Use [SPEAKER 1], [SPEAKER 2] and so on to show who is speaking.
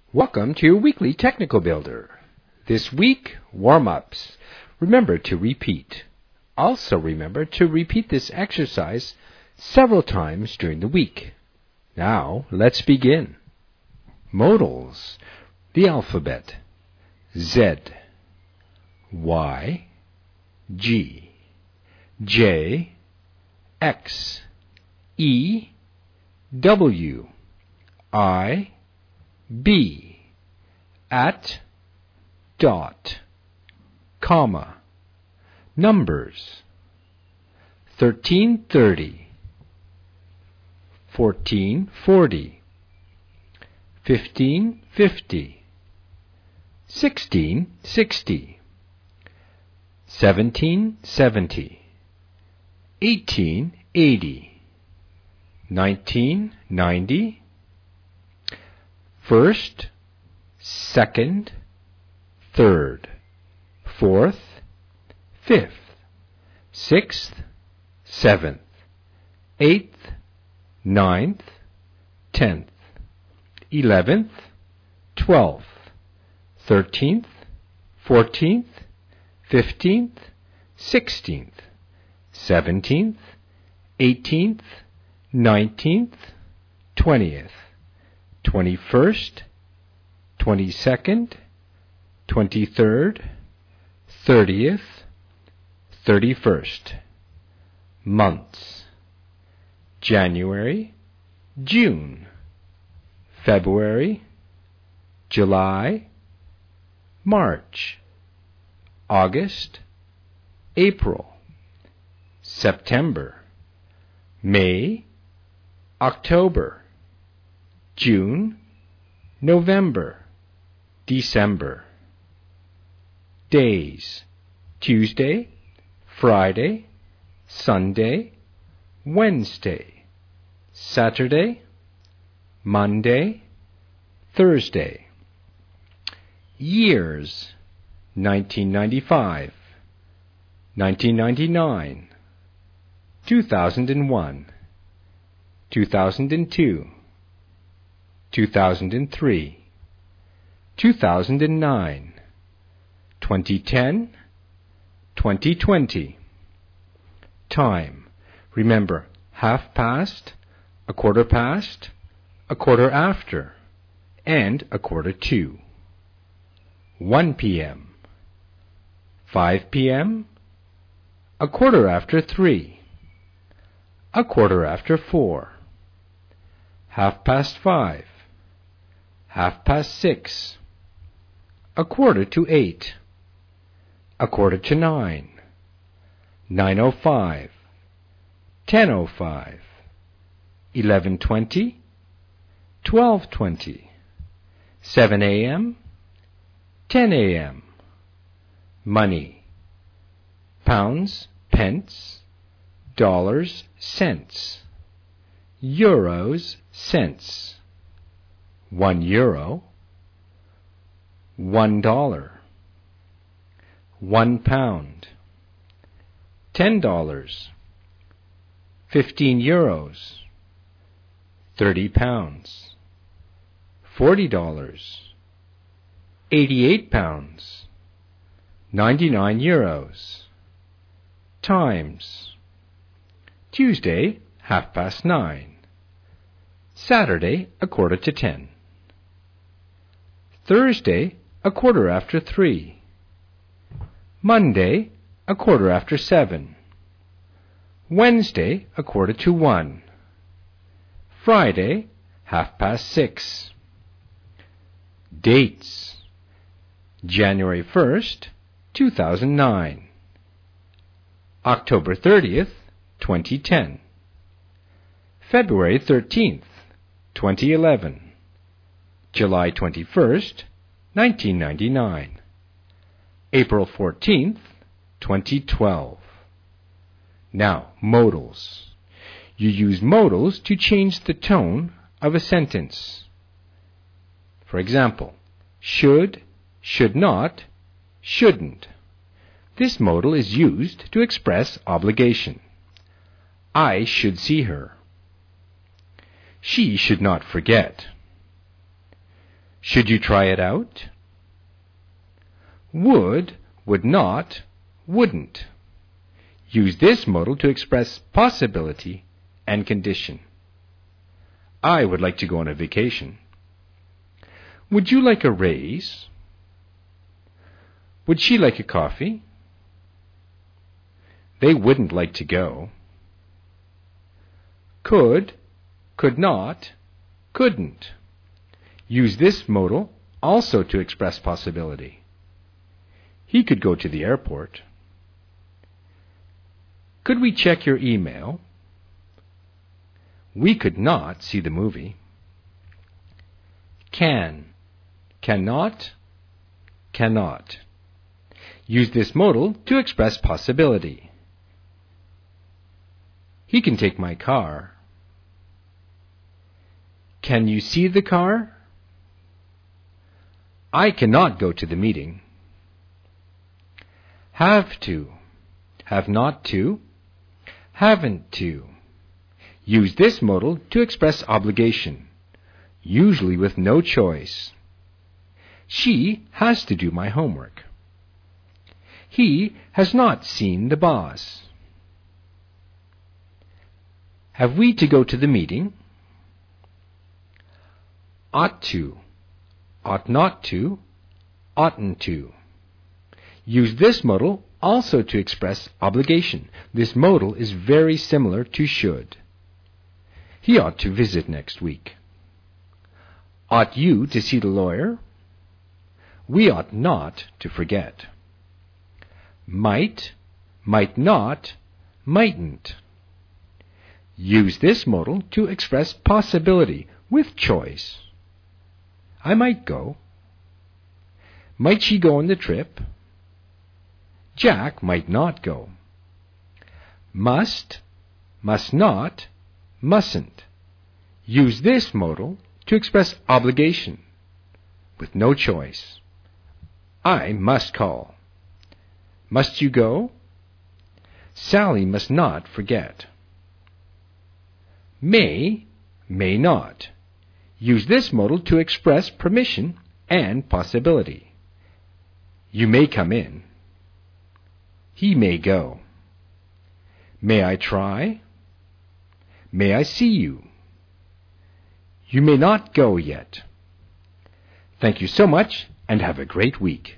[SPEAKER 1] Welcome to your weekly Technical Builder. This week, warm-ups. Remember to repeat. Also remember to repeat this exercise several times during the week. Now, let's begin. Modals. The alphabet. Z, Y, G, J, X, E, W, I, B, at, dot, comma, numbers, 1330, 1440, 1550, 1660, 1770, 1880, 1990, first, second, third, fourth, fifth, sixth, seventh, eighth, ninth, 10th, 11th, 12th, 13th, 14th, 15th, 16th, 17th, 18th, 19th, 20th, 21st, 22nd, 23rd, 30th, 31st. Months: January, June, February, July, March, August, April, September, May, October, June, November, December. Days: Tuesday, Friday, Sunday, Wednesday, Saturday, Monday, Thursday. Years: 1995, 1999, 2001, 2002, 2003, 2009, 2010, 2020. Time: remember, half past, a quarter past, a quarter after, and a quarter to. 1 p.m., 5 p.m., a quarter after 3, a quarter after 4, half past 5, half past 6, a quarter to 8, a quarter to 9, 9:05, 10:05, 11:20, 12:20, 7 a.m., 10 a.m. Money: pounds, pence, dollars, cents, euros, cents. 1 euro, $1, 1 pound, $10, 15 euros, 30 pounds, $40, 88 pounds, 99 euros. Times: Tuesday, 9:30, Saturday, a quarter to 10, Thursday, a quarter after 3, Monday, a quarter after 7, Wednesday, a quarter to 1, Friday, 6:30. Dates: January 1st, 2009, October 30th, 2010, February 13th, 2011, July 21st, 1999, April 14th, 2012. Now, modals. You use modals to change the tone of a sentence. For example, should, should not, shouldn't. This modal is used to express obligation. I should see her. She should not forget. Should you try it out? Would, would not, wouldn't. Use this modal to express possibility and condition. I would like to go on a vacation. Would you like a raise? Would she like a coffee? They wouldn't like to go. Could, could not, couldn't. Use this modal also to express possibility. He could go to the airport. Could we check your email? We could not see the movie. Can, cannot, cannot. Use this modal to express possibility. He can take my car. Can you see the car? I cannot go to the meeting. Have to, have not to, haven't to. Use this modal to express obligation, usually with no choice. She has to do my homework. He has not seen the boss. Have we to go to the meeting? Ought to, ought not to, oughtn't to. Use this modal also to express obligation. This modal is very similar to should. He ought to visit next week. Ought you to see the lawyer? We ought not to forget. Might, might not, mightn't. Use this modal to express possibility with choice. I might go. Might she go on the trip? Jack might not go. Must, must not, mustn't. Use this modal to express obligation with no choice. I must call. Must you go? Sally must not forget. May, may not. Use this modal to express permission and possibility. You may come in. He may go. May I try? May I see you? You may not go yet. Thank you so much and have a great week.